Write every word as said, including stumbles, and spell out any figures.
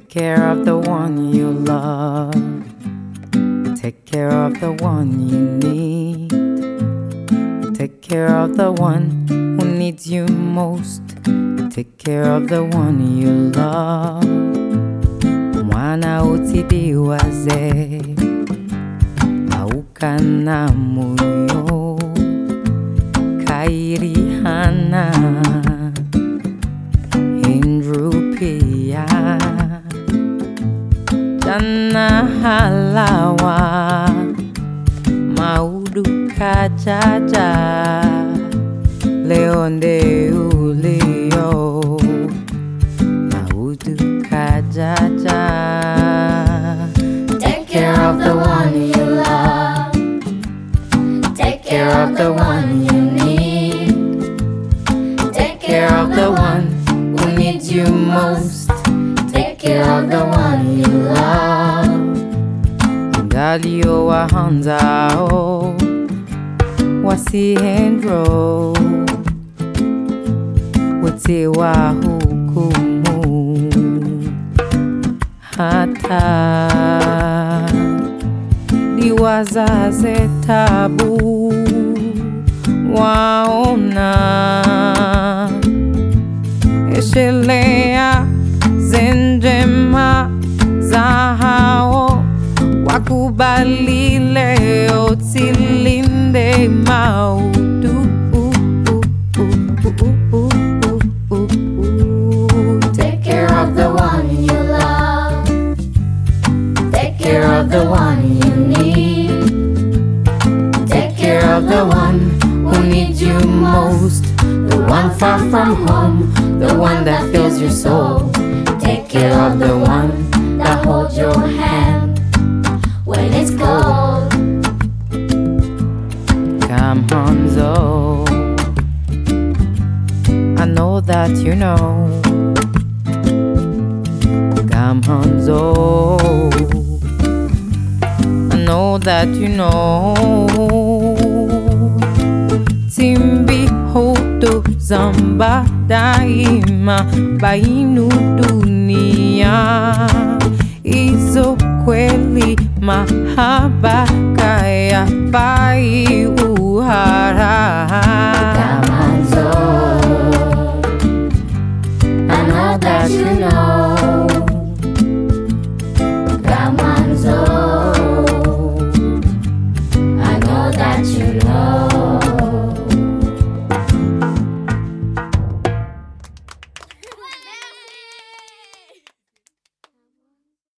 Take care of the one you love. Take care of the one you need. Take care of the one who needs you most. Take care of the one you love. Mwana utidiwaze aukana moyo kairihana Indrupia Jana halawa Maudu kajaja Leonde ulio Maudu kajaja. Take care of the one you love. Take care of the one you need. Take care of the one who needs you most. Take care of the one you love. Ngalio wahanzao wasihendro wote wa hukumu hata liwazaze tabu waona eshelea zenjema za hao wakubali leo tilinde maudu. Take care of the one you love. Take care of the one you need. Take care of the one who needs you most. The one far from home, the one that fills your soul. Take care of the one that holds your hand when it's cold. Come Hanzo, I know that you know. Come Hanzo, I know that you know. Timbi hoto zamba daima bainu dunia. Izo kweli mahaba kaya bai uhara. Come on, so I know that you know.